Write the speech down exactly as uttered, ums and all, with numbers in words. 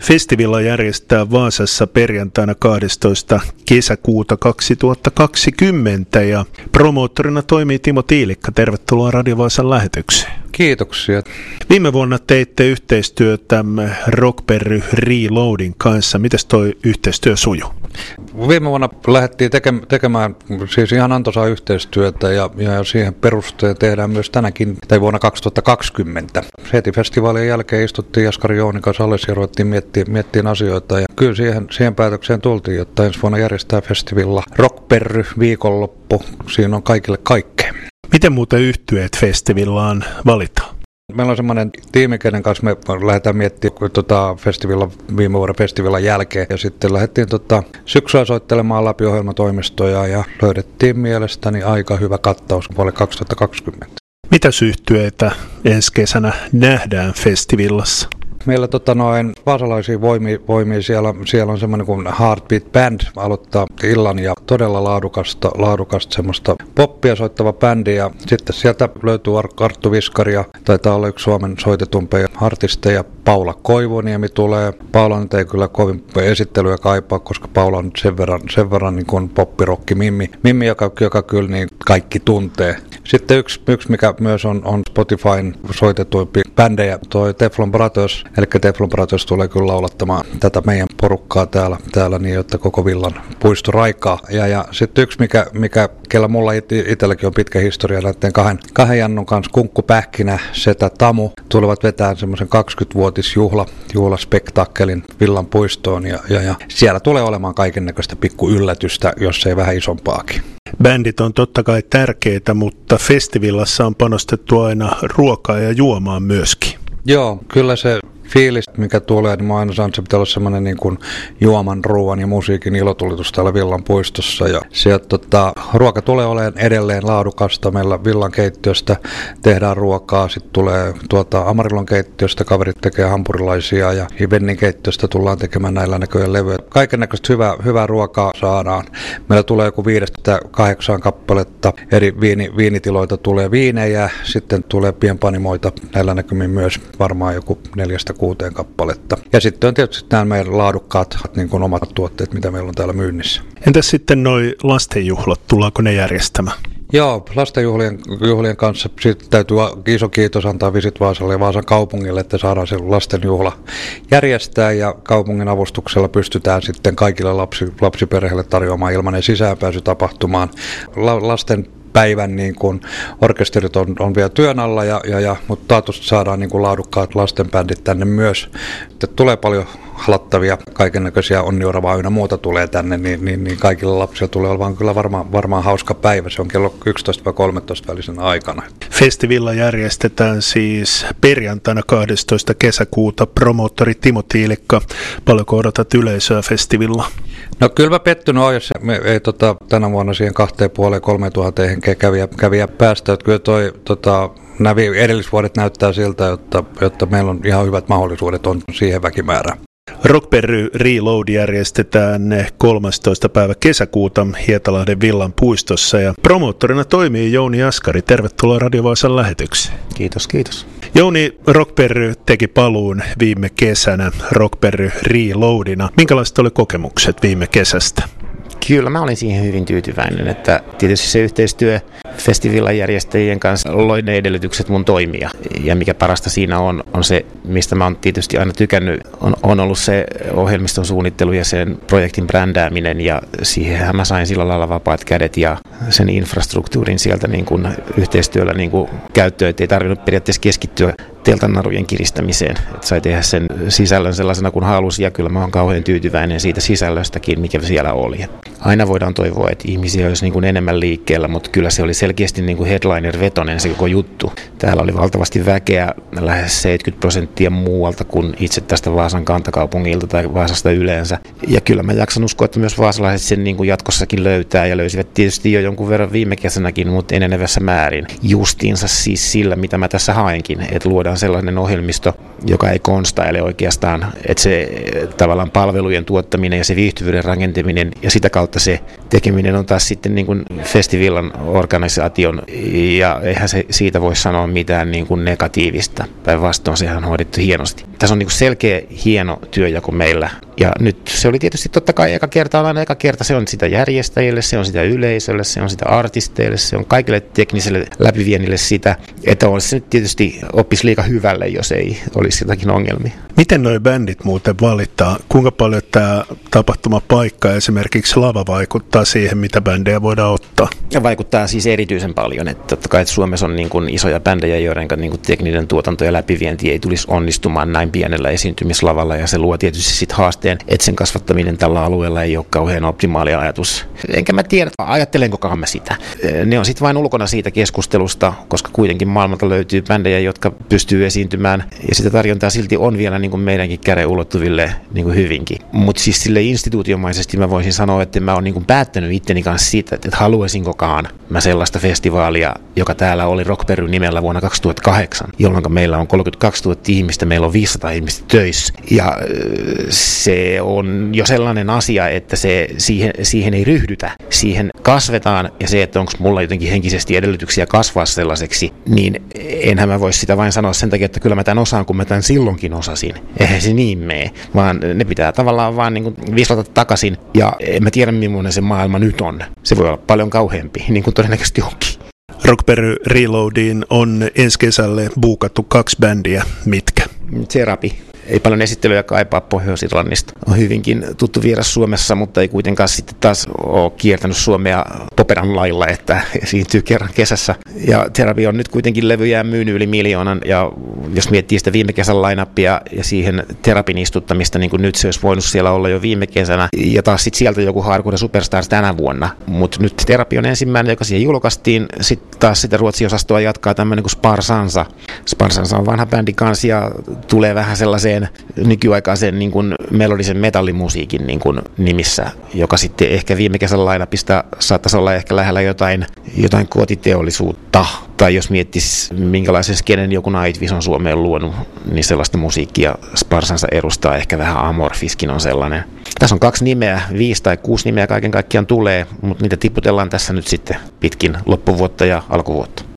Festivilla järjestää Vaasassa perjantaina kahdestoista kesäkuuta kaksituhattakaksikymmentä ja promoottorina toimii Timo Tiilikka. Tervetuloa Radio Vaasan lähetykseen. Kiitoksia. Viime vuonna teitte yhteistyötä Rockberry Reloadin kanssa. Mites toi yhteistyö sujuu? Viime vuonna lähdettiin teke- tekemään siis ihan antoisaa yhteistyötä ja, ja siihen perusteella tehdään myös tänäkin, tai vuonna kaksituhattakaksikymmentä. Heti festivaalien jälkeen istuttiin Jaskari Jounin kanssa alas ja ruvettiin miettimään, miettimään asioita. Ja kyllä siihen, siihen päätökseen tultiin, että ensi vuonna järjestää festivilla Rockberry viikonloppu. Siinä on kaikille kaikkea. Miten muuten yhtyeet festivillaan valitaan? Meillä on semmoinen tiimi, kenen kanssa me lähdetään miettimään tota festivilla, viime vuoden festivalin jälkeen. Ja sitten lähdettiin tota syksyä soittelemaan läpi ohjelmatoimistoja ja löydettiin mielestäni aika hyvä kattaus vuodelle kaksituhattakaksikymmentä. Mitäs yhtyeitä ensi kesänä nähdään festivillassa? Meillä tota noin vaasalaisia voimia, voimia siellä, siellä on semmoinen kuin Heartbeat Band aloittaa illan ja todella laadukasta, laadukasta semmoista poppia soittava bändi ja sitten sieltä löytyy Arttu Viskari ja taitaa olla yksi Suomen soitetumpia artisteja. Paula Koivuniemi tulee. Paula nyt ei kyllä kovin esittelyä kaipaa, koska Paula on sen verran, sen verran niin kuin poppirokki Mimmi, Mimmi joka, joka kyllä niin kaikki tuntee. Sitten yksi, yksi mikä myös on, on Spotifyn soitetuimpi bändejä, toi Teflon Brothers. Eli Teflon Brothers tulee kyllä laulattamaan tätä meidän porukkaa täällä, täällä niin, että koko Villan puisto raikaa. Ja, ja sitten yksi, mikä, mikä kellä mulla it, itselläkin on pitkä historia näiden kahden, kahden jannun kanssa, Kunkku Pähkinä setä Tamu, tulevat vetämään semmoisen kaksikymmentävuotisjuhla, juhlaspektaakkelin Villan puistoon. Ja, ja, ja siellä tulee olemaan kaikennäköistä pikku yllätystä, jos ei vähän isompaakin. Bändit on totta kai tärkeitä, mutta festivillassa on panostettu aina ruokaa ja juomaan myöskin. Joo, kyllä se fiilis, mikä tulee, niin mä aina sanon, että se pitää olla semmoinen niin kuin juoman, ruoan ja musiikin ilotulitus täällä Villan puistossa. Ja sieltä tota, ruoka tulee olemaan edelleen laadukasta. Meillä Villan keittiöstä tehdään ruokaa, sitten tulee tuota Amarilon keittiöstä, kaverit tekee hampurilaisia ja Hivennin keittiöstä tullaan tekemään näillä näköjään levyjä. Kaiken näköistä hyvää, hyvää ruokaa saadaan. Meillä tulee joku viidestä kahdeksaan kappaletta, eri viini, viinitiloita tulee viinejä, sitten tulee pienpanimoita näillä näkymin myös varmaan joku neljästä kuuteen kappaletta. Ja sitten on tietysti nämä meidän laadukkaat niin kuin omat tuotteet, mitä meillä on täällä myynnissä. Entäs sitten noi lastenjuhlat, tullaanko ne järjestämään? Joo, lastenjuhlien juhlien kanssa sitten täytyy iso kiitos antaa Visit Vaasalle ja Vaasan kaupungille, että saadaan se lastenjuhla järjestää ja kaupungin avustuksella pystytään sitten kaikille lapsi, lapsiperheille tarjoamaan ilmainen sisäänpääsy tapahtumaan. La, lasten päivän niin kuin orkesterit on, on vielä työn alla, ja, ja, ja, mutta taatusti saadaan niin kuin laadukkaat lastenbändit tänne myös. Että tulee paljon halattavia, kaikennäköisiä onnioravaa ynnä muuta tulee tänne, niin, niin, niin kaikilla lapsilla tulee olemaan kyllä varmaan, varmaan hauska päivä. Se on kello yksitoista kolmetoista välisenä aikana. Festivilla järjestetään siis perjantaina kahdestoista kesäkuuta. Promoottori Timo Tiilikka, paljonko odotat yleisöä festivilla? No kyllä mä pettynyt olen, jos me ei tota, tänä vuonna siihen kahteen puoleen kolmeen tuhanteen henkeä kävijä, kävijä päästä. Että kyllä toi, tota, nämä edellisvuodet näyttää siltä, että, että meillä on ihan hyvät mahdollisuudet on siihen väkimäärään. Rockberry Reload järjestetään kolmastoista päivä kesäkuuta Hietalahden Villan puistossa ja promoottorina toimii Jouni Jaskari. Tervetuloa Radio Vaasan lähetykseen. Kiitos, kiitos. Jouni, Rockberry teki paluun viime kesänä Rockberry Reloadina. Minkälaiset oli kokemukset viime kesästä? Kyllä mä olin siihen hyvin tyytyväinen, että tietysti se yhteistyö festivalin järjestäjien kanssa loi ne edellytykset mun toimia. Ja mikä parasta siinä on, on se, mistä mä oon tietysti aina tykännyt, on, on ollut se ohjelmiston suunnittelu ja sen projektin brändääminen. Ja siihenhän mä sain sillä lailla vapaat kädet ja sen infrastruktuurin sieltä niin kuin yhteistyöllä niin kuin käyttöön, ettei tarvinnut periaatteessa keskittyä teltanarujen kiristämiseen. Että sai tehdä sen sisällön sellaisena kuin halusi ja kyllä mä oon kauhean tyytyväinen siitä sisällöstäkin, mikä siellä oli. Aina voidaan toivoa, että ihmisiä olisi niin kuin enemmän liikkeellä, mutta kyllä se oli selkeästi niin kuin headliner-vetonen se koko juttu. Täällä oli valtavasti väkeä, lähes seitsemänkymmentä prosenttia muualta kuin itse tästä Vaasan kantakaupungilta tai Vaasasta yleensä. Ja kyllä mä jaksan uskoa, että myös vaasalaiset sen niin kuin jatkossakin löytää ja löysivät tietysti jo jonkun verran viime kesänäkin, mutta enenevässä määrin. Justiinsa siis sillä, mitä mä tässä haenkin, että luodaan tavallaan sellainen ohjelmisto, joka ei konstaile oikeastaan, että se tavallaan palvelujen tuottaminen ja se viihtyvyyden rakentaminen ja sitä kautta se tekeminen on taas sitten niin kuin Festivillan organisaation, ja eihän se siitä voi sanoa mitään niin kuin negatiivista. Päinvastoin sehän on hoidettu hienosti. Tässä on niin kuin selkeä hieno työjako meillä, ja nyt se oli tietysti totta kai eka kerta on aina eka kerta, se on sitä järjestäjille, se on sitä yleisölle, se on sitä artisteille, se on kaikille tekniselle läpiviennille sitä, että olisi se nyt tietysti oppisi liikaa hyvälle, jos ei olisi jotakin ongelmia. Miten nuo bändit muuten valittaa? Kuinka paljon tämä tapahtumapaikka, esimerkiksi lava, vaikuttaa siihen, mitä bändejä voidaan ottaa? Ja vaikuttaa siis erityisen paljon. Että totta kai että Suomessa on niin kuin isoja bändejä, joiden niin kuin tekninen tuotanto ja läpivienti ei tulisi onnistumaan näin pienellä esiintymislavalla, ja se luo tietysti sitten haasteen, että sen kasvattaminen tällä alueella ei ole kauhean optimaali ajatus. Enkä mä tiedä, ajattelenkokaan mä sitä. Ne on sitten vain ulkona siitä keskustelusta, koska kuitenkin maailmalta löytyy bändejä, jotka pystyy esiintymään, ja sitä tarjontaa silti on vielä niin kuin meidänkin käden ulottuville niin kuin hyvinkin. Mutta siis sille instituutiomaisesti mä voisin sanoa, että mä oon niin kuin päättänyt itteni kanssa siitä, että haluaisinkokaan mä sellaista festivaalia, joka täällä oli Rockperyn nimellä vuonna kaksituhattakahdeksan, jolloin meillä on kolmekymmentäkaksituhatta ihmistä, meillä on viisisataa ihmistä töissä, ja se on jo sellainen asia, että se, siihen, siihen ei ryhdytä, siihen kasvetaan, ja se, että onko mulla jotenkin henkisesti edellytyksiä kasvaa sellaiseksi, niin enhän mä voisi sitä vain sanoa sen takia, että kyllä mä tämän osaan, kun mä tämän silloinkin osasin. Eihän se niin mene, vaan ne pitää tavallaan vaan niin kuin vislata takaisin, ja en mä tiedä, millainen se maailma nyt on. Se voi olla paljon kauheampi, niin kuin todennäköisesti onkin. Rockperry Reloadiin on ensi kesälle buukattu kaksi bändiä. Mitkä? Therapy. Ei paljon esittelyjä kaipaa Pohjois-Irlannista. On hyvinkin tuttu vieras Suomessa, mutta ei kuitenkaan sitten taas ole kiertänyt Suomea Poperan lailla, että esiintyy kerran kesässä. Ja Therapy on nyt kuitenkin levyjään myynyt yli miljoonan, ja jos miettii sitä viime kesän line-upia ja siihen Therapyn istuttamista, niin kuin nyt se olisi voinut siellä olla jo viime kesänä, ja taas sitten sieltä joku Hardcore Superstars tänä vuonna. Mutta nyt Therapy on ensimmäinen, joka siihen julkaistiin. Sitten taas sitä Ruotsi-osastoa jatkaa tämmöinen kuin Sparsansa. Sparsansa on vanha bändi kanssa ja tulee vähän sellaiseen nykyaikaisen niin kuin melodisen metallimusiikin niin kuin nimissä, joka sitten ehkä viime kesän lainapista saattaisi olla ehkä lähellä jotain, jotain kotiteollisuutta. Tai jos miettisi, minkälaisen skenen joku Nightwish on Suomeen luonut, niin sellaista musiikkia Sparsansa edustaa, ehkä vähän Amorfiskin on sellainen. Tässä on kaksi nimeä, viisi tai kuusi nimeä kaiken kaikkiaan tulee, mutta niitä tiputellaan tässä nyt sitten pitkin loppuvuotta ja alkuvuotta.